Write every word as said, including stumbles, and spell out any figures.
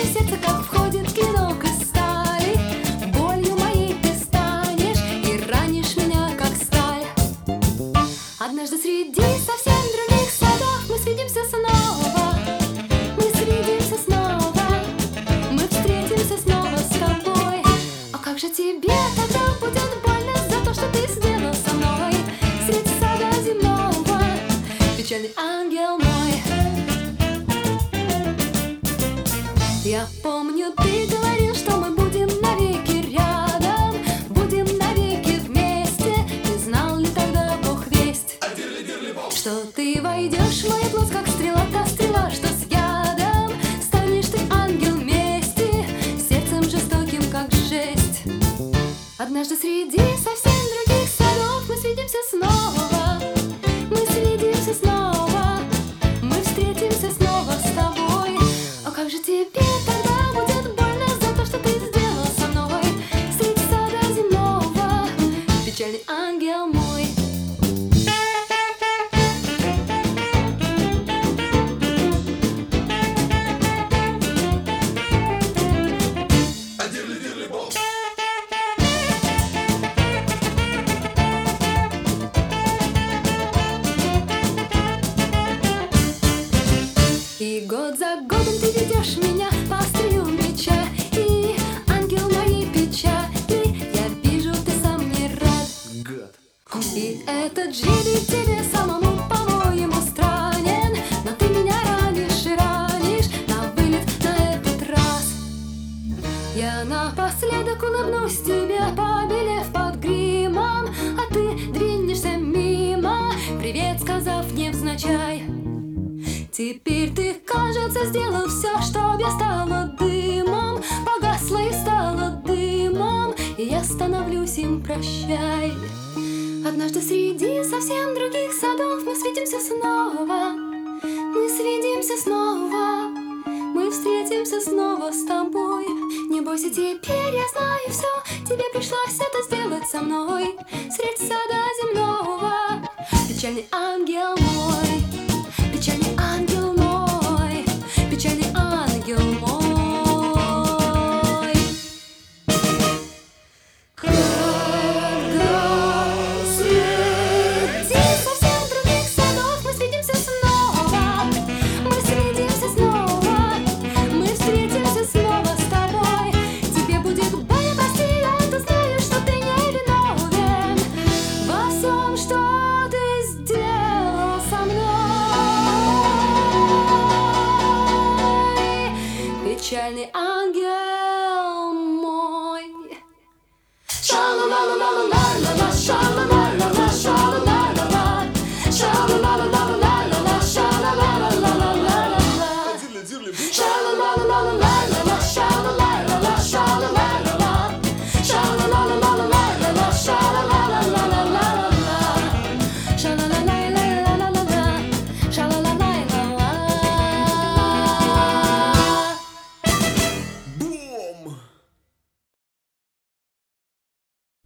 сердце, как входит клинок из стали. Болью моей ты станешь и ранишь меня, как сталь. Однажды среди совсем других садов мы свидимся снова. Мы свидимся снова. Мы встретимся снова с тобой. А как же тебе тогда будет больно за то, что ты сделал со мной среди сада земного, печальный ангел мой. Я помню, ты говорил, что мы будем навеки рядом, будем навеки вместе. Не знал ли тогда Бог весть, что ты войдешь в мою плоть, как стрела, та стрела, что с ядом. Станешь ты ангел мести, сердцем жестоким, как жесть. Однажды среди совсем других садов мы свидимся снова. Мы свидимся снова. Мы встретимся снова с тобой. А как же тебе тогда будет больно за то, что ты сделал со мной среди сада земного, печальный ангел мой. И год за годом ты ведешь меня по острию меча, и ангел моей печали, я вижу, ты сам не рад. Гад. И этот жребий тебе самому, по-моему, странен, но ты меня ранишь и ранишь на вылет на этот раз. Я напоследок улыбнусь тебе, побелев под гримом, а ты двинешься мимо, привет сказав невзначай. Теперь ты, кажется, сделал все, чтоб я стала дымом, погасла и стала дымом, и я становлюсь им, прощай. Однажды среди совсем других садов мы встретимся снова. Мы свидимся снова. Мы встретимся снова с тобой. Не бойся, теперь я знаю все. Тебе пришлось это сделать со мной средь сада земного, печальный ангел.